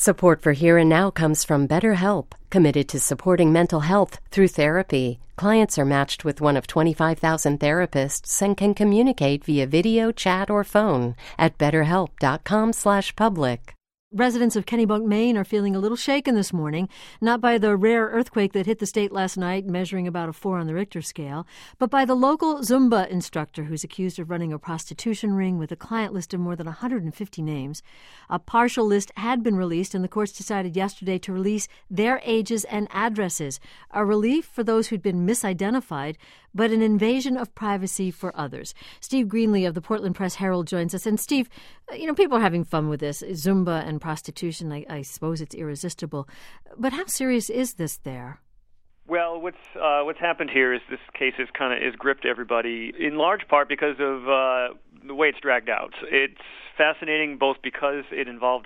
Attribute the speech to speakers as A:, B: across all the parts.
A: Support for Here and Now comes from BetterHelp, committed to supporting mental health through therapy. Clients are matched with one of 25,000 therapists and can communicate via video, chat, or phone at betterhelp.com/public.
B: Residents of Kennebunk, Maine are feeling a little shaken this morning, not by the rare earthquake that hit the state last night, measuring about a 4 on the Richter scale, but by the local Zumba instructor who's accused of running a prostitution ring with a client list of more than 150 names. A partial list had been released, and the courts decided yesterday to release their ages and addresses, a relief for those who'd been misidentified, but an invasion of privacy for others. Steve Greenlee of the Portland Press-Herald joins us. And Steve, people are having fun with this. Zumba and prostitution, I suppose it's irresistible. But how serious is this there?
C: Well, what's happened here is this case is gripped everybody in large part because of the way it's dragged out. It's fascinating both because it involved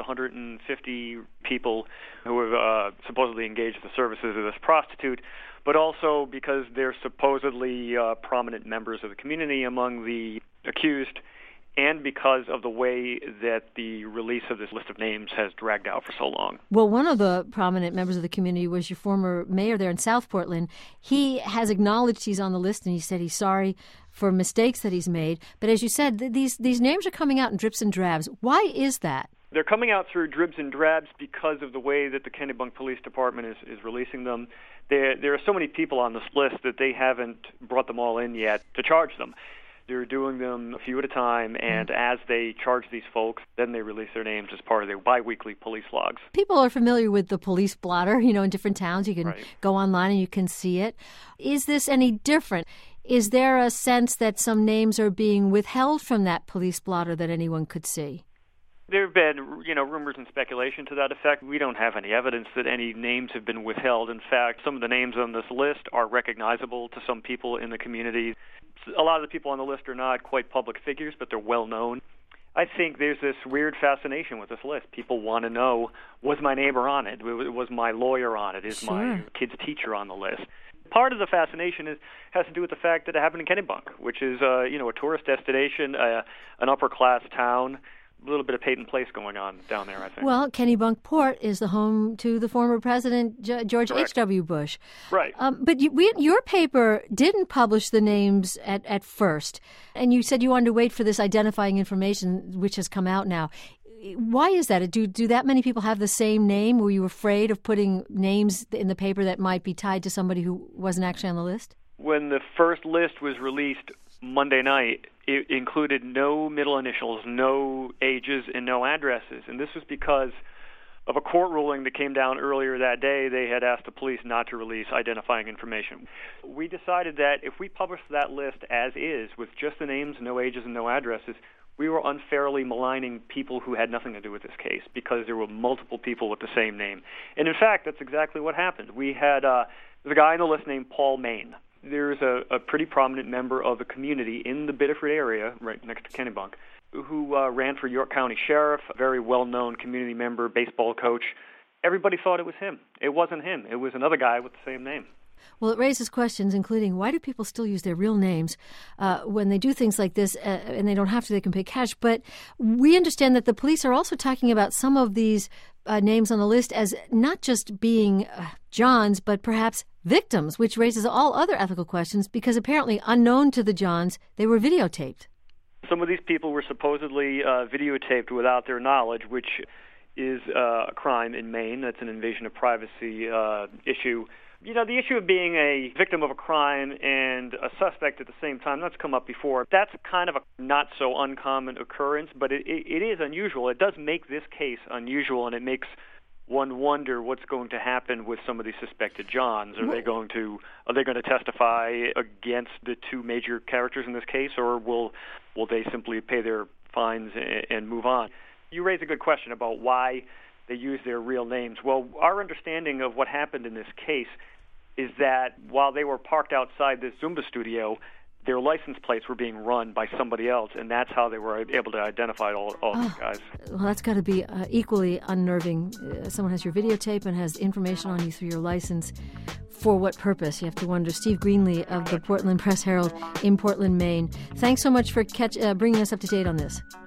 C: 150 people who have supposedly engaged the services of this prostitute, but also because they're supposedly prominent members of the community among the accused, and because of the way that the release of this list of names has dragged out for so long.
B: Well, one of the prominent members of the community was your former mayor there in South Portland. He has acknowledged he's on the list, and he said he's sorry for mistakes that he's made. But as you said, these names are coming out in drips and drabs. Why is that?
C: They're coming out through dribs and drabs because of the way that the Kennebunk Police Department is releasing them. There are so many people on this list that they haven't brought them all in yet to charge them. They're doing them a few at a time, and as they charge these folks, then they release their names as part of their biweekly police logs.
B: People are familiar with the police blotter, in different towns. You can go online and you can see it. Is this any different? Is there a sense that some names are being withheld from that police blotter that anyone could see?
C: There have been, rumors and speculation to that effect. We don't have any evidence that any names have been withheld. In fact, some of the names on this list are recognizable to some people in the community. A lot of the people on the list are not quite public figures, but they're well known. I think there's this weird fascination with this list. People want to know, was my neighbor on it? Was my lawyer on it? Is my kid's teacher on the list? Part of the fascination has to do with the fact that it happened in Kennebunk, which is a tourist destination, an upper-class town. A little bit of Peyton Place going on down there, I think.
B: Well, Kennebunkport is the home to the former President George H.W. Bush.
C: Right.
B: But your paper didn't publish the names at first, and you said you wanted to wait for this identifying information, which has come out now. Why is that? Do that many people have the same name? Were you afraid of putting names in the paper that might be tied to somebody who wasn't actually on the list?
C: When the first list was released Monday night, it included no middle initials, no ages, and no addresses. And this was because of a court ruling that came down earlier that day. They had asked the police not to release identifying information. We decided that if we published that list as is, with just the names, no ages, and no addresses, we were unfairly maligning people who had nothing to do with this case because there were multiple people with the same name. And in fact, that's exactly what happened. We had there's a guy on the list named Paul Main. There's a pretty prominent member of the community in the Biddeford area, right next to Kennebunk, who ran for York County Sheriff, a very well-known community member, baseball coach. Everybody thought it was him. It wasn't him. It was another guy with the same name.
B: Well, it raises questions, including why do people still use their real names when they do things like this, and they don't have to, they can pay cash. But we understand that the police are also talking about some of these names on the list as not just being Johns, but perhaps victims, which raises all other ethical questions because apparently unknown to the Johns, they were videotaped.
C: Some of these people were supposedly videotaped without their knowledge, which is a crime in Maine. That's an invasion of privacy issue. The issue of being a victim of a crime and a suspect at the same time, that's come up before. That's kind of a not so uncommon occurrence, but it is unusual. It does make this case unusual, and it makes one wonder what's going to happen with some of these suspected Johns. Are they going to testify against the two major characters in this case, or will they simply pay their fines and move on? You raise a good question about why they use their real names. Well, our understanding of what happened in this case is that while they were parked outside this Zumba studio, their license plates were being run by somebody else, and that's how they were able to identify all these guys.
B: Well, that's got to be equally unnerving. Someone has your videotape and has information on you through your license. For what purpose? You have to wonder. Steve Greenlee of the Portland Press-Herald in Portland, Maine. Thanks so much for bringing us up to date on this.
C: Thank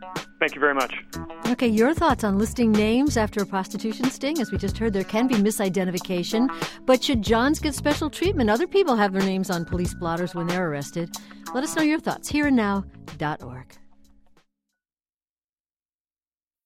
C: Thank you very much.
B: Okay, your thoughts on listing names after a prostitution sting? As we just heard, there can be misidentification. But should Johns get special treatment? Other people have their names on police blotters when they're arrested. Let us know your thoughts. HereAndNow.org.